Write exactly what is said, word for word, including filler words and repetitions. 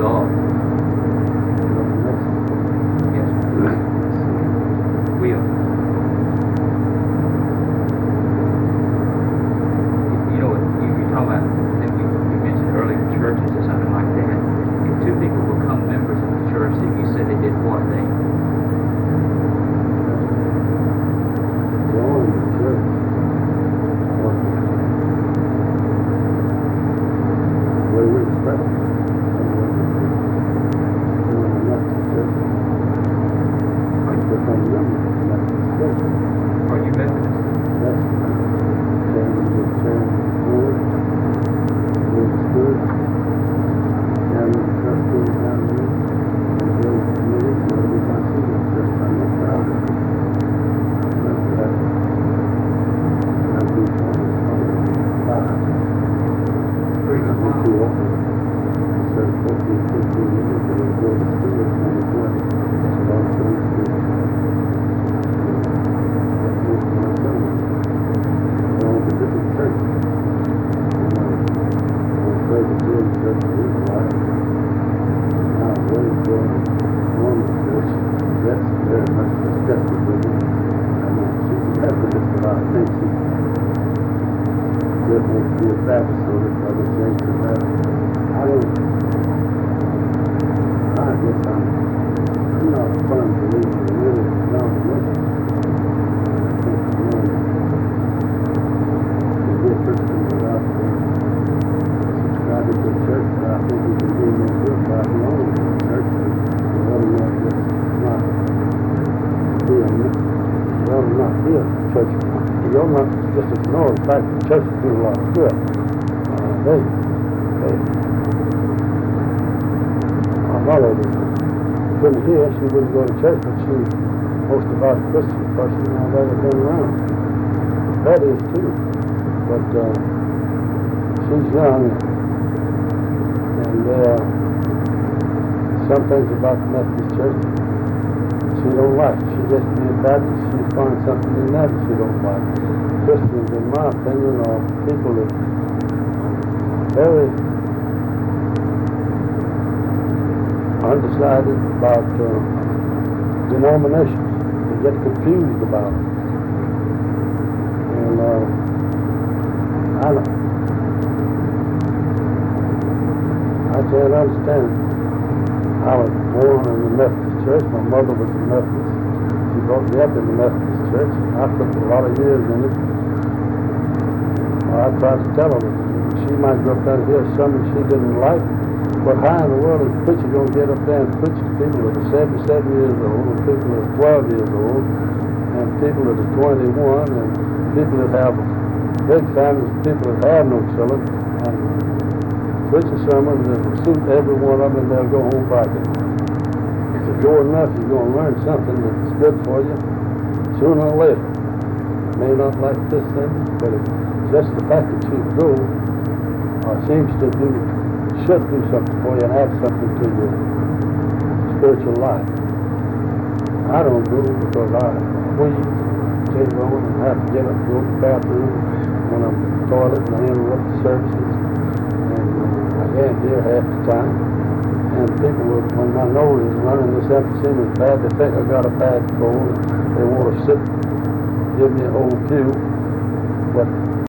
dog. Yes. Will. You know, you, you're talking about, I think you, you mentioned earlier churches or something like that. If two people become members of the church, then you said they did what? They Join the church. Way we expect. Become members of the church. are you Methodist? That's change the change the board, board school, chairman of trustees down there, and build committee, so we can see the church. I'm not proud of it. That's that. I've been trying to five. Pretty I've been too old. So fourteen, fifteen years ago, go to school at twenty twenty. So I'm still in school. That's very much disgusted with me. I mean, she's a Methodist, but I think she just wants to be a Baptist, so that other change to Baptist. I don't, I guess I'm, I'm not a firm believer in really denomination. I think the man can be a Christian without subscribing to the church, but I think he can do no good by belonging to the church. And whether or not that's not well, not be a church. You're not just ignore the fact that the church do a lot of good. Uh, they, they, my mother couldn't hear, she wouldn't go to church, but she was most about a Christian person I've ever been around. That is too. But uh, she's young, and there are some things about the Methodist Church she don't like. She just be a Baptist, she find something in that she don't like. Christians, in my opinion, are people that are very undecided about uh, denominations. They get confused about it. And uh, I don't, I can't understand. I was born in the Methodist Church. My mother was a Methodist. She brought me up in the Methodist Church. I put a lot of years in it. I tried to tell her that she might go up there and hear something she didn't like. But how in the world is a preacher going to get up there and preach to people that are seventy-seven years old, and people that are twelve years old, and people that are twenty-one, and people that have big families, people that have no children, and preach a sermon that will suit every one of them, and they'll go home bragging. If you go enough, you're going to learn something that's good for you sooner or later. You may not like this thing, but it's just the fact that you go uh, seems to do, should do something for you and add something to your spiritual life. I don't go because I wheeze, take on, and have to get up and go to the bathroom when I'm in the toilet, and I interrupt the services. And uh, I can't hear half the time. And people, will, when my nose is running this emphysema is bad, they think I got a bad cold. They want to sit, give me an old cue. But